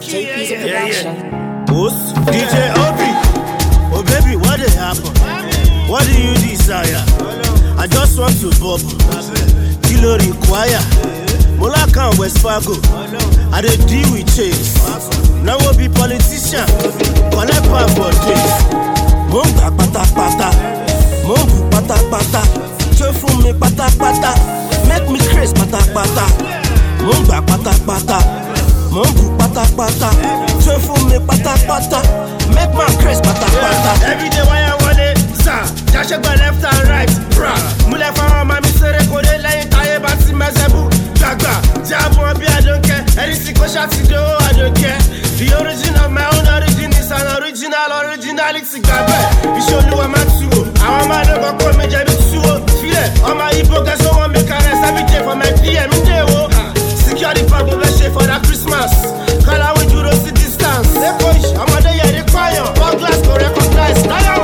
JP's production. Boss, DJ Obi. Oh baby, what did happen? What do you desire? I just want to bubble. Kilo require. Molaka and West Fargo. I dey deal with chase. Now we'll be politician. Collect power for days. Monga pata pata. Mongu pata pata. Show from me pata pata. Make me crazy pata pata. Monga pata pata. Mongu pata pata. Show from me pata pata. Make my crazy pata pata. Every day why I want it, sir. Dash by left and right, bruh. Mule for my misere kode lay taye bati mezebu. Gaga, jabo abi I don't care. Anything go shot to do I don't care. The origin of my own origin is an originality. Gabe, you show you a man to. I want my dog go me jabi to. Feel it. All my hippo guys don't want me caress every day for my DM. Secure the pub for that Christmas. Call out with you see distance. They push, I'm a day they quiet. One glass go recognize.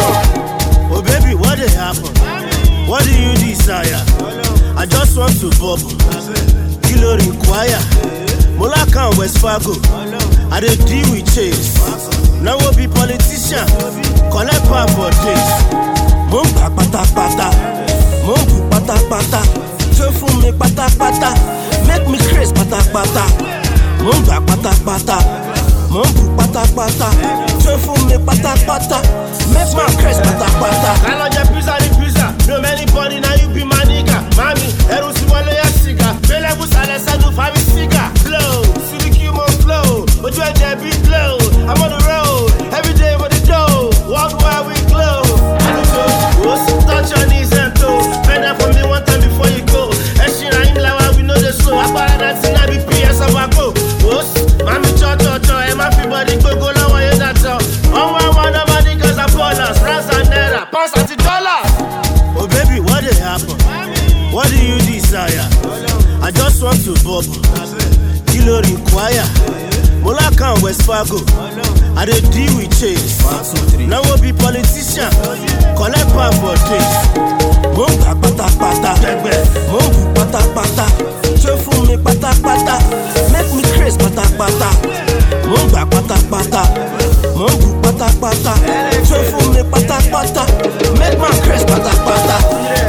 Oh baby, what did happen? What do you desire? I just want to bubble. Kilo require. Molaka and West Fargo. I dey deal with chase. Now we'll be politician. Collect power for days. Monga pata pata. Mongu pata pata. Show from me pata pata. Make me crazy pata pata. Monga pata pata. Mongu pata pata. Show from me pata pata. Make my crazy pata pata. I love your pizza, the pizza. No many body now you be my nigga. Mami, Eru si wale ya siga. Bele busale sa do fami siga. Flow, Suzuki mo flow. Oju eje be glow. I'm on the road, every day with the dough. Walk while we glow. I don't know, touch your knees and toes. Bend that for me one time before you go. Eshin na him lawa we know the slow. Apara that thing I be PS of a go. Mami cho, and my body go lawa you that talk. On one of my niggas are ballers. Rats and naira, pounds and dollars. Oh baby, what did happen? What do you desire? I just want to bubble. Kilo require. Molaka and West Fargo. I dey deal with chase. Now we'll be politician. Collect power for days. Monga pata pata. Mongu pata pata. Show from me pata pata. Make me crazy pata pata. Monga pata pata. Mongu pata pata. Show from me pata pata. Make my crazy pata pata.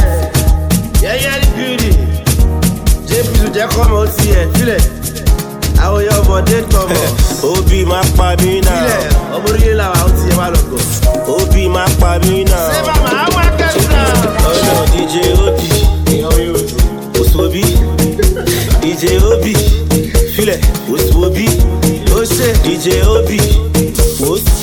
Yeah, the beauty. JP to come out here. Feel it. How your body come out? Obi ma pa mi na. Feel it. Obori la out here ma logo. Obi ma pa mi na. Say mama, I want to Oh no, DJ Obi. Osobi. DJ Obi. Feel it. Osobi. Ose. DJ Obi. Os.